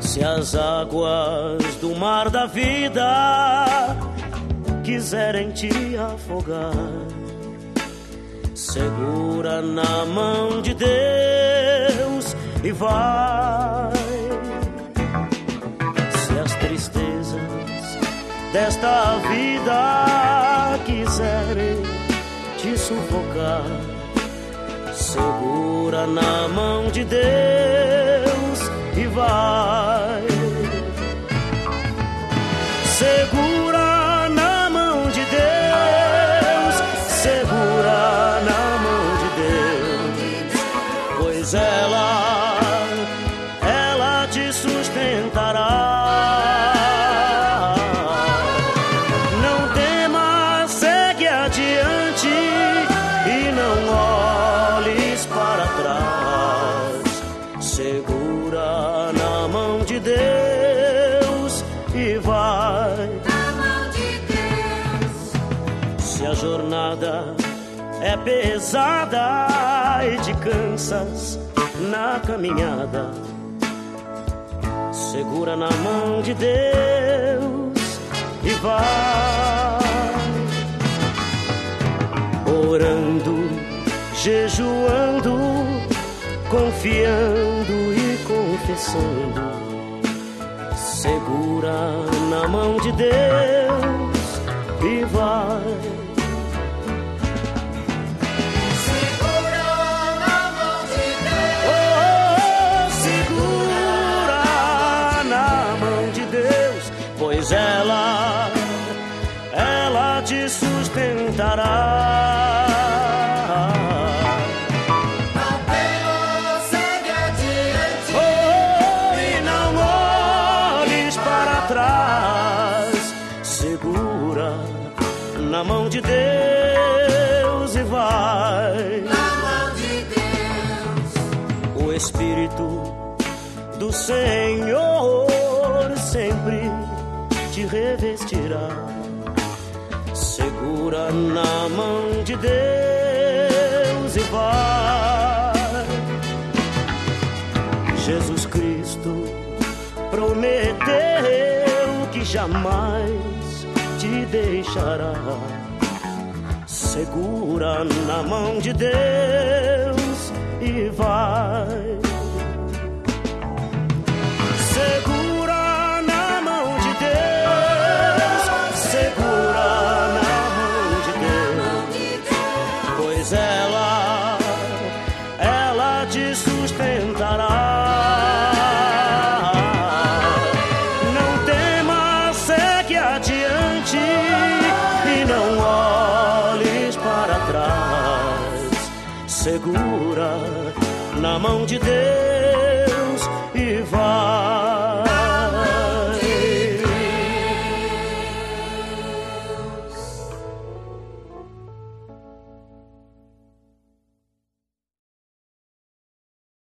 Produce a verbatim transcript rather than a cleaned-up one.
Se as águas do mar da vida quiserem te afogar, segura na mão de Deus e vai. Se as tristezas desta vida quiserem te sufocar, segura na mão de Deus e vai. Segura na mão de Deus, segura na mão de Deus, pois ela, ela te sustentará. Não temas, segue adiante e não olhes para trás. Segura na mão de Deus e vai. Na mão de Deus. Se a jornada é pesada e te cansas na caminhada, segura na mão de Deus e vai. Orando, jejuando, confiando e confessando, segura na mão de Deus e vai. Segura na mão de Deus. Oh, segura na mão de Deus, pois ela, ela te sustentará. Segura na mão de Deus e vai. Na mão de Deus. O Espírito do Senhor sempre te revestirá. Segura na mão de Deus e vai. Jesus Cristo prometeu que jamais te deixará. Segura na mão de Deus e vai. Segura na mão de Deus, segura na mão de Deus, pois ela, ela te sustentará. Segura na mão de Deus.